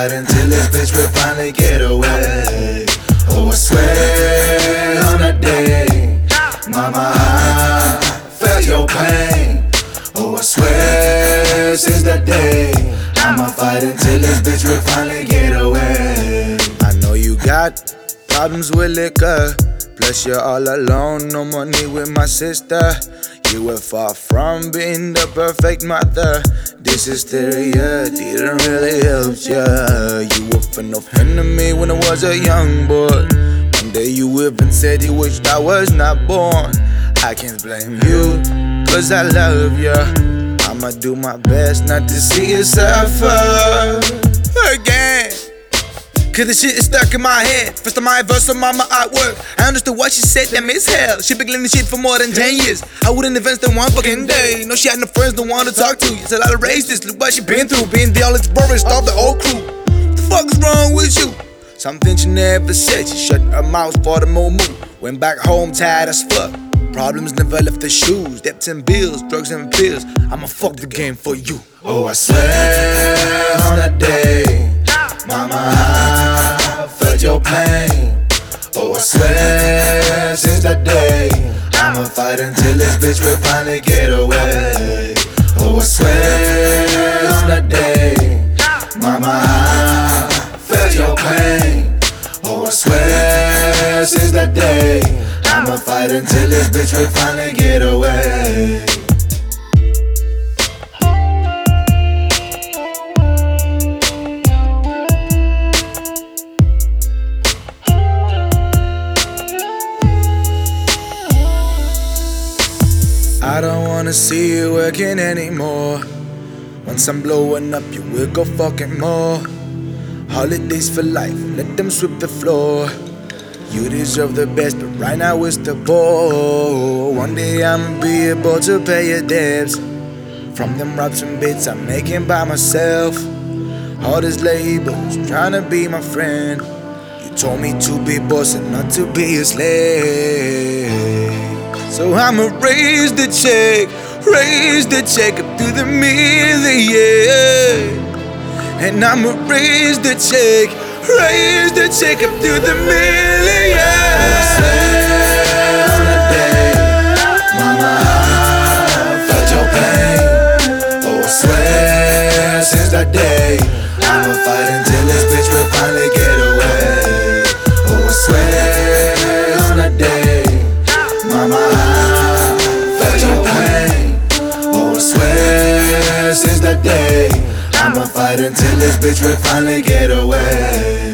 fight until this bitch will finally get away. Oh, I swear on that day, mama, I felt your pain. Oh, I swear since that day, I'ma fight until this bitch will finally get away. I know you got problems with liquor, plus you're all alone, no money with my sister. You were far from being the perfect mother. This hysteria didn't really help ya. You were no friend to me when I was a young boy. One day you even said you wished I was not born. I can't blame you, cause I love ya. I'ma do my best not to see you suffer again. Cause the shit is stuck in my head. First time I ever saw mama at work, I understood what she said, damn it's hell. She been cleaning shit for more than 10 years. I wouldn't invest in one fucking day. No, she had no friends, no one to talk to. It's a lot of racist, look what she been through. Being the only experienced of the whole crew. What the fuck is wrong with you? Something she never said. She shut her mouth for the moment. Went back home tired as fuck. Problems never left the shoes. Debts and bills, drugs and pills. I'ma fuck the game for you. Oh, I swear on that day, mama, I felt your pain. Oh, I swear since that day, I'ma fight until this bitch will finally get away. Oh, I swear on that day, mama, I felt your pain. Oh, I swear since that day, I'ma fight until this bitch will finally get away. I don't wanna see you working anymore. Once I'm blowing up, you will go fucking more. Holidays for life, let them sweep the floor. You deserve the best, but right now it's the ball. One day I'ma be able to pay your debts from them raps and bits I'm making by myself. All these labels trying to be my friend. You told me to be boss and not to be a slave. So I'ma raise the check up to the million. And I'ma raise the check up to the million. Oh, I swear on that day, mama, I felt your pain. Oh, I swear since that day, I'ma fight until this bitch will finally get away. Oh, I swear on that day, mama, I felt your pain. Oh, I swear since that day, I'ma fight until this bitch will finally get away.